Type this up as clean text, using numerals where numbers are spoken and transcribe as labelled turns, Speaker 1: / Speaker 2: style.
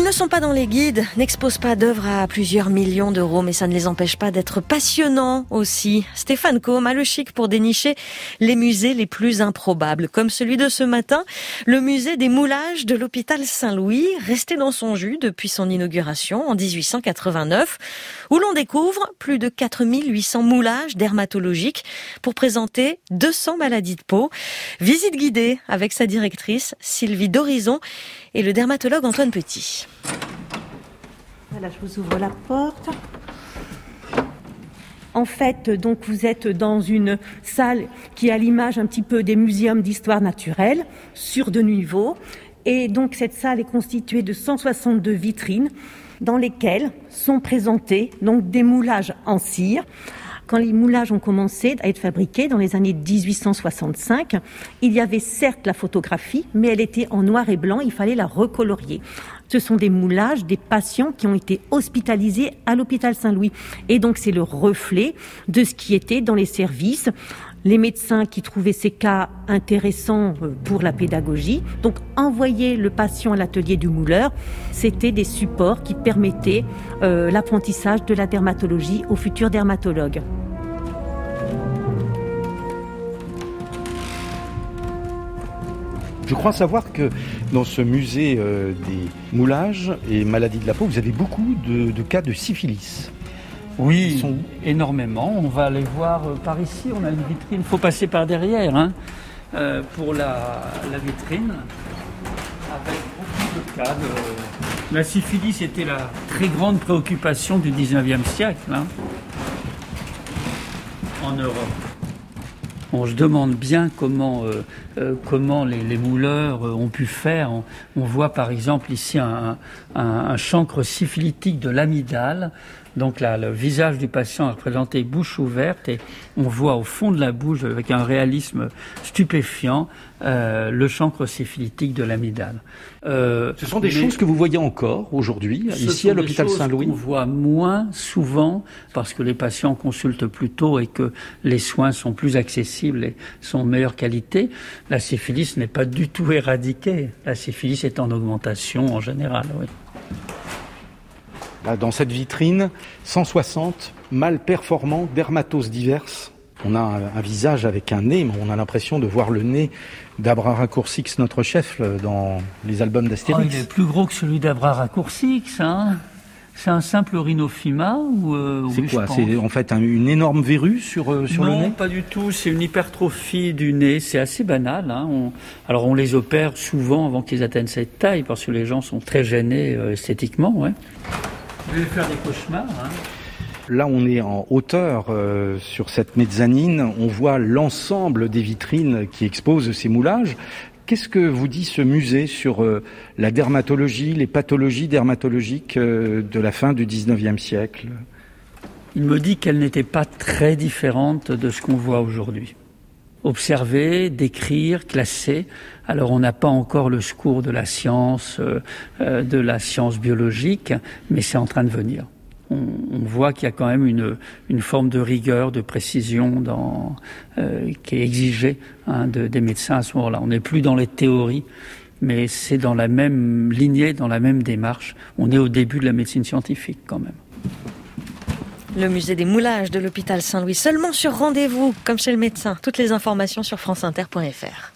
Speaker 1: Ils ne sont pas dans les guides, n'exposent pas d'œuvres à plusieurs millions d'euros, mais ça ne les empêche pas d'être passionnants aussi. Stéphane Combe a le chic pour dénicher les musées les plus improbables, comme celui de ce matin, le musée des moulages de l'hôpital Saint-Louis, resté dans son jus depuis son inauguration en 1889, où l'on découvre plus de 4800 moulages dermatologiques pour présenter 200 maladies de peau. Visite guidée avec sa directrice Sylvie Dorizon et le dermatologue Antoine Petit.
Speaker 2: Voilà, je vous ouvre la porte. En fait, donc vous êtes dans une salle qui est à l'image un petit peu des muséums d'histoire naturelle, sur deux niveaux. Et donc cette salle est constituée de 162 vitrines dans lesquelles sont présentés donc des moulages en cire. Quand les moulages ont commencé à être fabriqués dans les années 1865, il y avait certes la photographie, mais elle était en noir et blanc, il fallait la recolorier. Ce sont des moulages des patients qui ont été hospitalisés à l'hôpital Saint-Louis. Et donc c'est le reflet de ce qui était dans les services. Les médecins qui trouvaient ces cas intéressants pour la pédagogie, donc envoyer le patient à l'atelier du mouleur, c'était des supports qui permettaient l'apprentissage de la dermatologie aux futurs dermatologues.
Speaker 3: Je crois savoir que dans ce musée des moulages et maladies de la peau, vous avez beaucoup de cas de syphilis.
Speaker 4: Oui, énormément. On va aller voir par ici. On a une vitrine. Il faut passer par derrière pour la vitrine. Avec beaucoup de cas. La syphilis était la très grande préoccupation du 19e siècle en Europe. On se demande bien comment les mouleurs ont pu faire. On voit par exemple ici un chancre syphilitique de l'amygdale. Donc là, le visage du patient est représenté bouche ouverte et on voit au fond de la bouche, avec un réalisme stupéfiant, le chancre syphilitique de l'amygdale.
Speaker 3: Ce sont des choses que vous voyez encore aujourd'hui, ici à l'hôpital Saint-Louis.
Speaker 4: On voit moins souvent parce que les patients consultent plus tôt et que les soins sont plus accessibles et sont de meilleure qualité. La syphilis n'est pas du tout éradiquée. La syphilis est en augmentation en général, oui.
Speaker 3: Là, dans cette vitrine, 160 mal performants, dermatoses diverses. On a un visage avec un nez, mais on a l'impression de voir le nez d'Abraracourcix, notre chef, dans les albums d'Astérix.
Speaker 4: Il est plus gros que celui d'Abraracourcix, C'est un simple rhinophyma
Speaker 3: c'est quoi? C'est en fait une énorme verrue sur le nez?
Speaker 4: Non, pas du tout. C'est une hypertrophie du nez. C'est assez banal. Alors on les opère souvent avant qu'ils atteignent cette taille parce que les gens sont très gênés esthétiquement. Ouais. Vous allez faire des cauchemars.
Speaker 3: Là, on est en hauteur sur cette mezzanine. On voit l'ensemble des vitrines qui exposent ces moulages. Qu'est-ce que vous dit ce musée sur la dermatologie, les pathologies dermatologiques de la fin du 19e siècle?
Speaker 4: Il me dit qu'elles n'étaient pas très différentes de ce qu'on voit aujourd'hui. Observer, décrire, classer. Alors on n'a pas encore le secours de la science biologique, mais c'est en train de venir. On voit qu'il y a quand même une forme de rigueur, de précision qui est exigée des médecins à ce moment-là. On n'est plus dans les théories, mais c'est dans la même lignée, dans la même démarche. On est au début de la médecine scientifique quand même.
Speaker 1: Le musée des moulages de l'hôpital Saint-Louis, seulement sur rendez-vous, comme chez le médecin. Toutes les informations sur franceinter.fr.